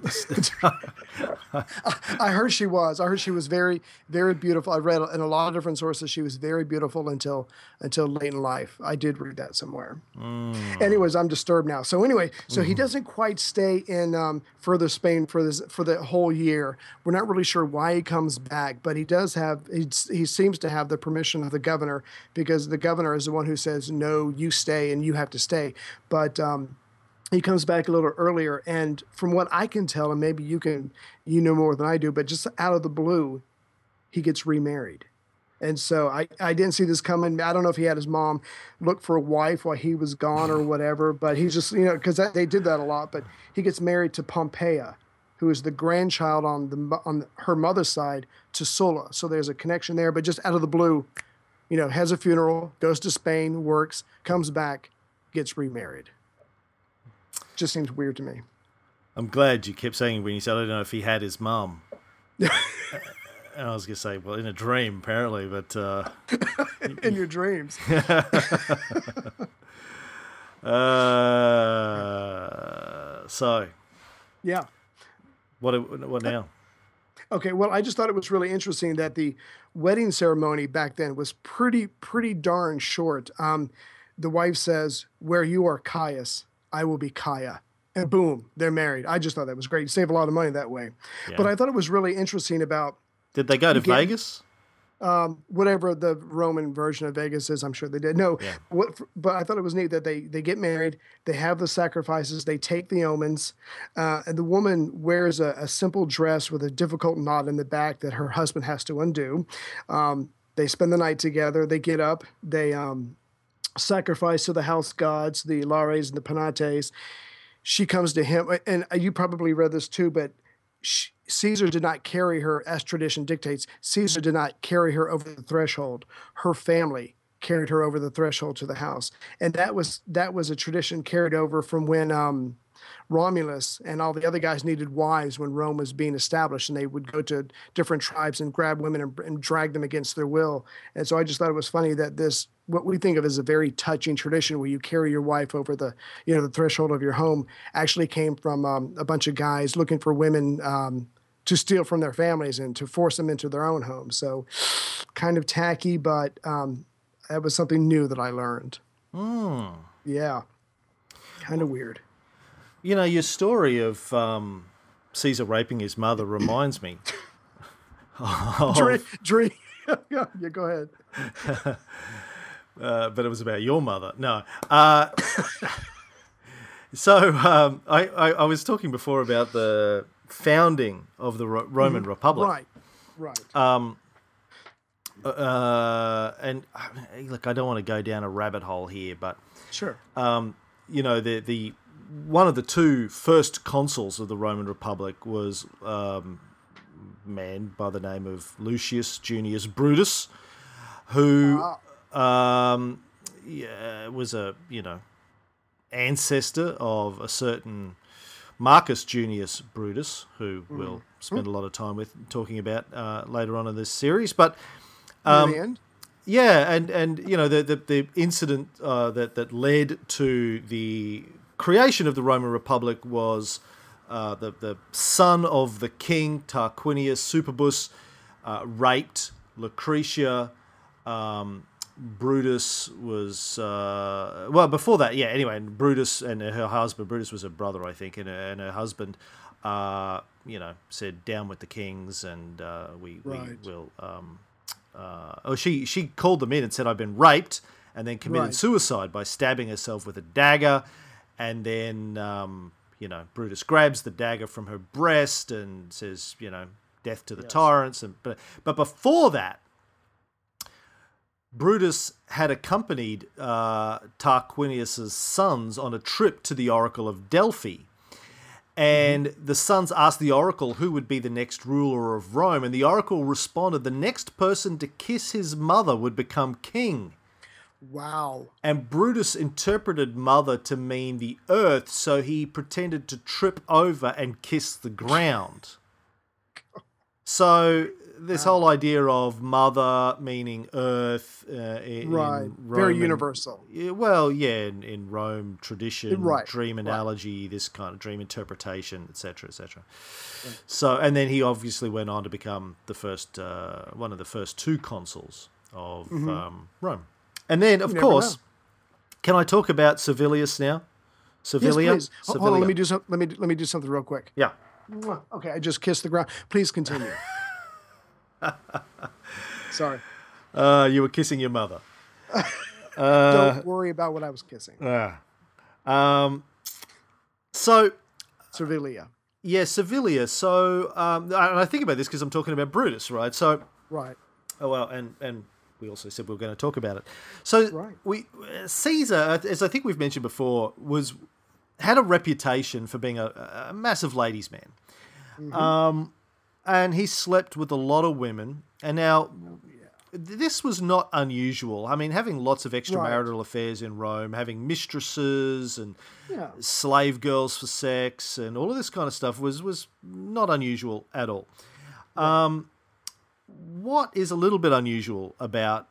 I heard she was. I heard she was very, very beautiful. I read in a lot of different sources she was very beautiful until until late in life. I did read that somewhere. mm. Anyways, I'm disturbed now. So anyway, so Mm-hmm. he doesn't quite stay in um, further Spain for this for the whole year. We're not really sure why he comes back, but he does have. He, he seems to have the permission of the governor, because the governor is the one who says, "No, you stay and you have to stay." But um, he comes back a little earlier, and from what I can tell, and maybe you can, you know more than I do, but just out of the blue, he gets remarried. And so I, I didn't see this coming. I don't know if he had his mom look for a wife while he was gone or whatever, but he's just, you know, because they did that a lot. But he gets married to Pompeia, who is the grandchild on the on her mother's side to Sulla. So there's a connection there. But just out of the blue, you know, has a funeral, goes to Spain, works, comes back, gets remarried. Just seems weird to me. I'm glad you kept saying when you said, I don't know if he had his mum. And I was going to say, well, in a dream, apparently, but... Uh, in your dreams. uh, so, Yeah. what what now? Okay, well, I just thought it was really interesting that the wedding ceremony back then was pretty, pretty darn short. Um, the wife says, where you are Caius, I will be Kaia. And boom, they're married. I just thought that was great. You save a lot of money that way. Yeah. But I thought it was really interesting about... Did they go to Again, Vegas? Um, whatever the Roman version of Vegas is, I'm sure they did. No, Yeah. what, but I thought it was neat that they, they get married, they have the sacrifices, they take the omens, uh, and the woman wears a, a simple dress with a difficult knot in the back that her husband has to undo. Um, they spend the night together. They get up. They um, sacrifice to the house gods, the Lares and the Penates. She comes to him, and you probably read this too, but she, Caesar did not carry her as tradition dictates. Caesar did not carry her over the threshold. Her family carried her over the threshold to the house. And that was that was a tradition carried over from when um, Romulus and all the other guys needed wives when Rome was being established, and they would go to different tribes and grab women and, and drag them against their will. And so I just thought it was funny that this, what we think of as a very touching tradition where you carry your wife over the, you know, the threshold of your home, actually came from um, a bunch of guys looking for women um, to steal from their families and to force them into their own homes. So kind of tacky, but um, that was something new that I learned. Mm. Yeah. Kind of weird. You know, your story of um, Caesar raping his mother reminds me of... Dream, dream. yeah, yeah, go ahead. Uh, but it was about your mother. No. Uh, so um, I, I, I was talking before about the founding of the Ro- Roman Republic. Right, right. Um, uh, and uh, look, I don't want to go down a rabbit hole here, but Sure. um, you know, the the one of the two first consuls of the Roman Republic was um, a man by the name of Lucius Junius Brutus, who Ah. um, yeah, was a you know ancestor of a certain Marcus Junius Brutus, who we'll spend a lot of time with talking about uh, later on in this series. But near the end. Yeah, and, and you know the the, the incident uh, that that led to the creation of the Roman Republic was uh, the the son of the king Tarquinius Superbus uh, raped Lucretia. Um, Brutus was uh, well before that. Yeah. Anyway, and Brutus and her husband. Brutus was her brother, I think, and her, and her husband. Uh, you know, said down with the kings, and uh, we Right. we will. Um, Uh, oh, she she called them in and said I've been raped, and then committed Right. suicide by stabbing herself with a dagger, and then um, you know Brutus grabs the dagger from her breast and says, you know, death to the Yes. tyrants. And but but before that, Brutus had accompanied uh, Tarquinius's sons on a trip to the Oracle of Delphi. And mm-hmm. the sons asked the oracle who would be the next ruler of Rome, and the oracle responded, the next person to kiss his mother would become king. Wow. And Brutus interpreted mother to mean the earth, so he pretended to trip over and kiss the ground. So this Wow. whole idea of mother meaning earth, uh, in, Right. in Very Roman- universal. Yeah, well, yeah, in, in Rome tradition, Right, dream right. analogy, this kind of dream interpretation, et cetera, et cetera. So, and then he obviously went on to become the first, uh, one of the first two consuls of Mm-hmm. um, Rome. And then, of You never course, know. can I talk about Servilius now? Servilia? Yes, please. Ho- Hold on. Let me do some, Let me let me do something real quick. Yeah. Mwah. Okay, I just kissed the ground. Please continue. Sorry. Uh, you were kissing your mother. Don't worry about what I was kissing. Ah. Um, so, Servilia. yeah, Servilia. So, um, and I think about this because I'm talking about Brutus, right? So, Right. oh well, and and we also said we were going to talk about it. So, Right. we Caesar, as I think we've mentioned before, was had a reputation for being a, a massive ladies' man, Mm-hmm. um, and he slept with a lot of women. And now, this was not unusual. I mean, having lots of extramarital affairs in Rome, having mistresses and Yeah. slave girls for sex and all of this kind of stuff was, was not unusual at all. Um, what is a little bit unusual about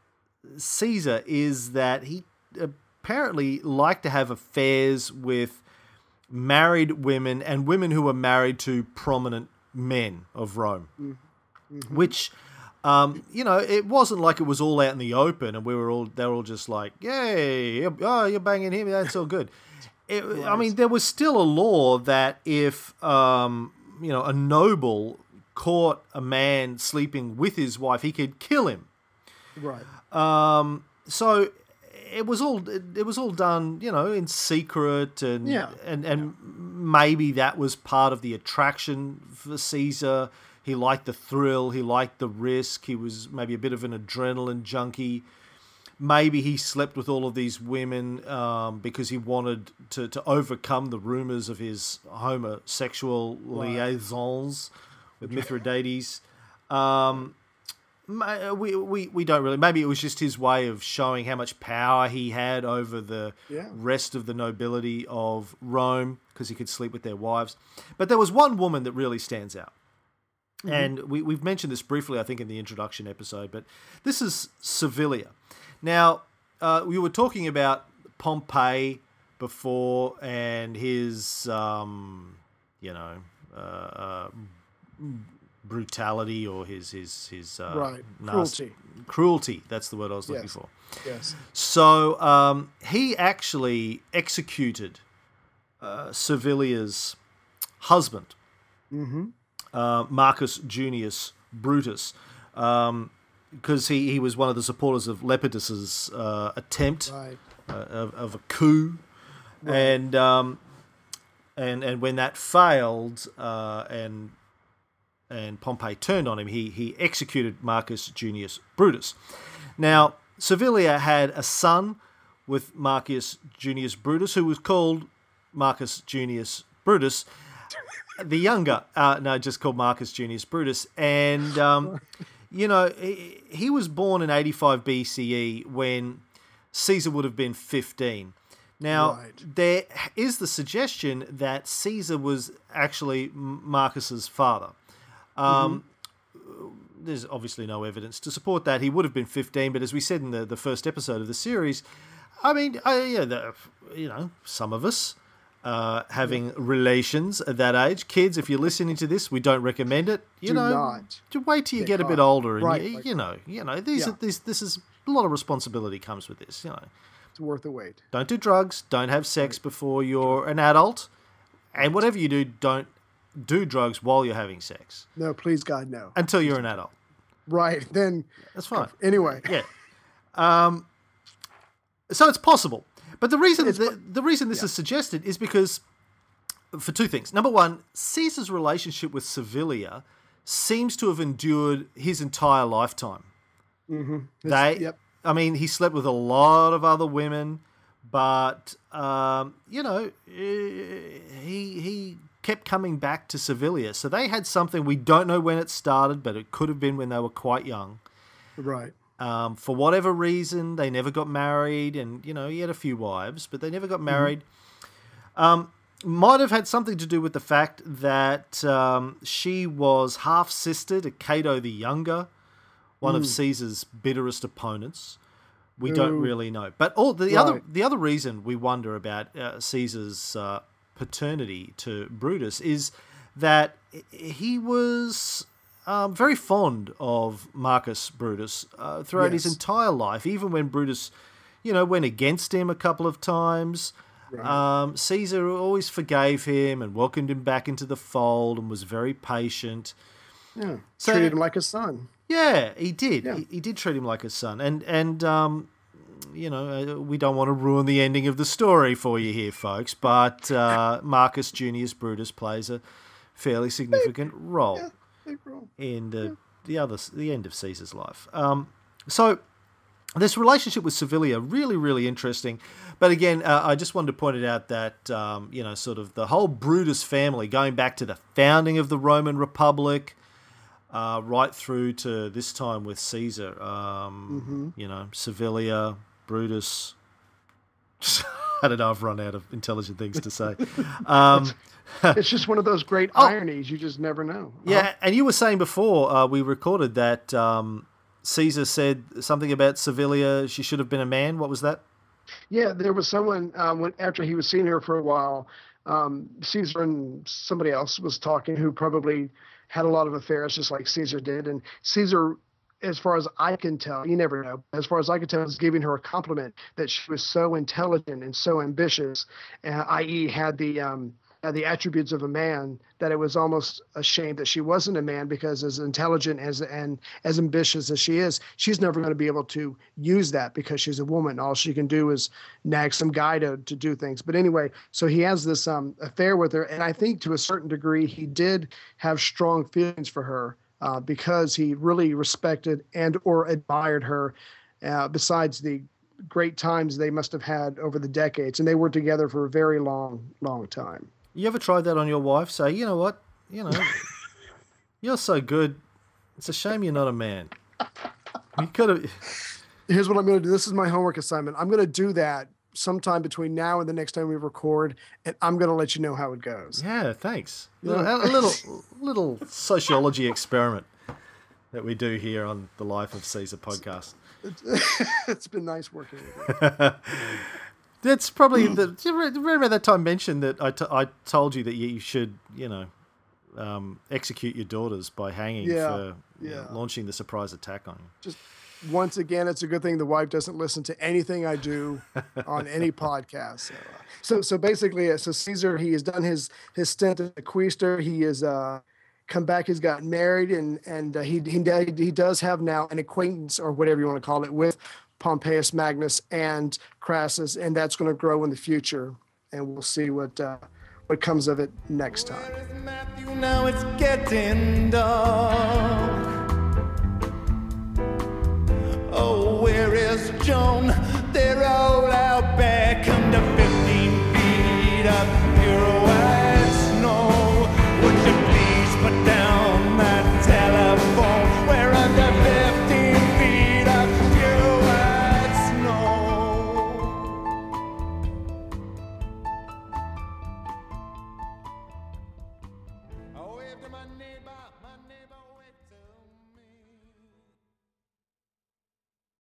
Caesar is that he apparently liked to have affairs with married women and women who were married to prominent men of Rome, Mm-hmm. which... Um, you know, it wasn't like it was all out in the open and we were all, they were all just like, yay, oh, you're banging him, that's all good. It, Right. I mean, there was still a law that if, um, you know, a noble caught a man sleeping with his wife, he could kill him. Right. Um, so it was all, it was all done, you know, in secret and, Yeah. and, and maybe that was part of the attraction for Caesar. He liked the thrill. He liked the risk. He was maybe a bit of an adrenaline junkie. Maybe he slept with all of these women um, because he wanted to, to overcome the rumors of his homosexual Right. liaisons with Mithridates. Um, ma- we, we, we don't really... Maybe it was just his way of showing how much power he had over the Yeah. rest of the nobility of Rome because he could sleep with their wives. But there was one woman that really stands out. Mm-hmm. And we, we've mentioned this briefly, I think, in the introduction episode, but this is Servilia. Now, uh, we were talking about Pompey before and his, um, you know, uh, uh, brutality or his his his uh, Right. nasty- Cruelty. cruelty. That's the word I was looking Yes. for. Yes. So um, he actually executed uh, Servilia's husband. Mm-hmm. Uh, Marcus Junius Brutus, um, because he, he was one of the supporters of Lepidus's uh, attempt Right. uh, of, of a coup, Right. and um, and and when that failed, uh, and and Pompey turned on him, he he executed Marcus Junius Brutus. Now, Servilia had a son with Marcus Junius Brutus, who was called Marcus Junius Brutus. The younger, uh, no, just called Marcus Junius Brutus. And, um, you know, he, he was born in eighty-five B C E when Caesar would have been fifteen. Now, Right. there is the suggestion that Caesar was actually Marcus's father. Um, there's obviously no evidence to support that. He would have been fifteen, but as we said in the, the first episode of the series, I mean, I, yeah, the, you know, some of us uh, having relations at that age. Kids, if you're listening to this, we don't recommend it. You Do know, not to wait till you get get a bit caught. older, and Right, you, like- you know, you know, these Yeah. are these this is a lot of responsibility comes with this. You know, It's worth the wait. don't do drugs, don't have sex before you're an adult, and whatever you do, don't do drugs while you're having sex No, please, God, no. until you're an adult. Right. Then, That's fine. anyway. Yeah. Um, so it's possible. But the reason It's- the, the reason this is suggested is because for two things. Number one, Caesar's relationship with Servilia seems to have endured his entire lifetime. Mm-hmm. They, Yep. I mean, he slept with a lot of other women, but um, you know, eh, he he kept coming back to Servilia. So they had something. We don't know when it started, but it could have been when they were quite young. Right. Um, for whatever reason, they never got married, and you know he had a few wives, but they never got married. Mm-hmm. Um, might have had something to do with the fact that um, she was half sister to Cato the Younger, one Mm. of Caesar's bitterest opponents. We Ooh. don't really know, but all the Right. other the other reason we wonder about uh, Caesar's uh, paternity to Brutus is that he was um, very fond of Marcus Brutus uh, throughout his Yes. entire life, even when Brutus, you know, went against him a couple of times. Right. Um, Caesar always forgave him and welcomed him back into the fold and was very patient. Yeah. So- Treated him like a son. Yeah, he did. Yeah. He, he did treat him like a son, and and um, you know, uh, we don't want to ruin the ending of the story for you here, folks. But uh, Marcus Junius Brutus plays a fairly significant role Yeah. Big role. in the the other the end of Caesar's life. Um, so this relationship with Servilia really really interesting. But again, uh, I just wanted to point it out that um, you know, sort of the whole Brutus family going back to the founding of the Roman Republic. Uh, right through to this time with Caesar, um, Mm-hmm. you know, Servilia, Brutus. I don't know, I've run out of intelligent things to say. Um, It's just one of those great Oh. ironies. You just never know. yeah, and you were saying before uh, we recorded that um, Caesar said something about Servilia, she should have been a man. What was that? Yeah, there was someone um, when after he was seeing her for a while, um, Caesar and somebody else was talking who probably had a lot of affairs, just like Caesar did. And Caesar, as far as I can tell, you never know, as far as I can tell, was giving her a compliment that she was so intelligent and so ambitious, uh, that is, had the um, had the attributes of a man, that it was almost a shame that she wasn't a man, because as intelligent as and as ambitious as she is, she's never going to be able to use that because she's a woman. All she can do is nag some guy to, to do things. But anyway, so he has this um, affair with her, and I think to a certain degree he did have strong feelings for her uh, because he really respected and or admired her. Uh, besides the great times they must have had over the decades, and they were together for a very long, long time. You ever tried that on your wife? Say, you know what? You know, you're so good. It's a shame you're not a man. You could have. Here's what I'm going to do. This is my homework assignment. I'm going to do that sometime between now and the next time we record, and I'm going to let you know how it goes. Yeah, thanks. A Yeah. little, a little, little sociology experiment that we do here on the Life of Caesar podcast. It's been nice working with you. That's probably the. Do you re- remember that time mentioned that I, t- I told you that you should, you know, um, execute your daughters by hanging Yeah, for you know, yeah. launching the surprise attack on you. Just once again, it's a good thing the wife doesn't listen to anything I do on any podcast. So, uh, so, so basically, uh, so Caesar, he has done his his stint at the Quaestor. He is uh, come back. He's gotten married, and and uh, he he he does have now an acquaintance, or whatever you want to call it, with Pompeius Magnus and Crassus, and that's going to grow in the future, and we'll see what uh, what comes of it next time. Matthew, now it's getting dark.